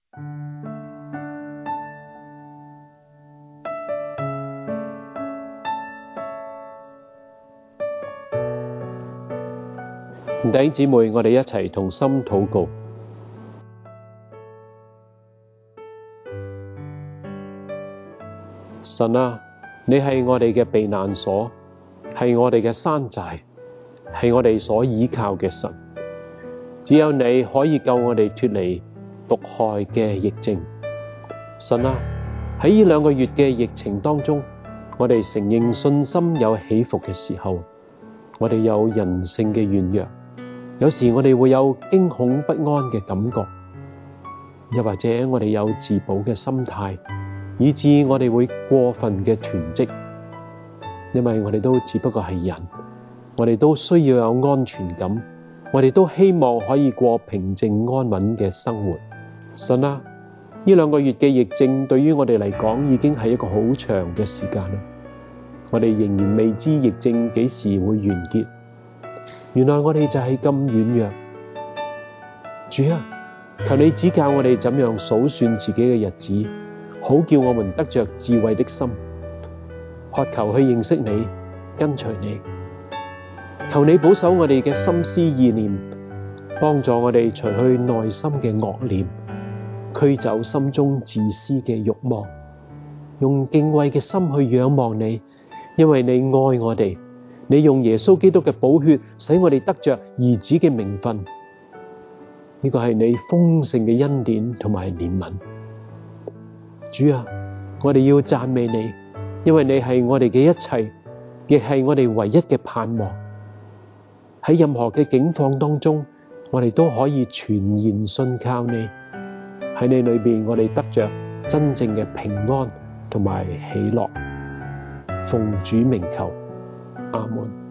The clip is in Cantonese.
弟兄姊妹，我哋一齊同心禱告。神啊，你係我哋嘅避難所，係我哋嘅山寨，係我哋所依靠嘅神。只有你可以救我哋脫離毒害嘅疫症。神啊，喺呢2個月嘅疫情當中，我哋承認信心有起伏嘅時候，我哋有人性嘅軟弱，有時我哋會有驚恐不安嘅感覺，又或者我哋有自保嘅心態，以致我哋會過分嘅囤積，因為我哋都只不過係人，我哋都需要有安全感，我哋都希望可以過平靜安穩嘅生活。神啊，呢2個月嘅疫症對於我哋嚟講已經係一個好長嘅時間啦，我哋仍然未知疫症幾時會完結。原來我哋就係咁軟弱。主啊，求你指教我哋怎樣數算自己嘅日子，好叫我們得着智慧的心，渴求去認識你，跟隨你。求你保守我哋嘅心思意念，幫助我哋除去內心嘅惡念，驅走心中自私嘅慾望，用敬畏嘅心去仰望你，因為你愛我哋，你用耶穌基督嘅寶血使我哋得着兒子嘅名分。呢個係你豐盛嘅恩典同埋憐憫。主啊，我哋要讚美你，因為你係我哋嘅一切，亦係我哋唯一嘅盼望。喺任何嘅境況當中，我哋都可以全然信靠你。喺你裏邊，我哋得着真正嘅平安同埋喜樂。奉主名求，阿門。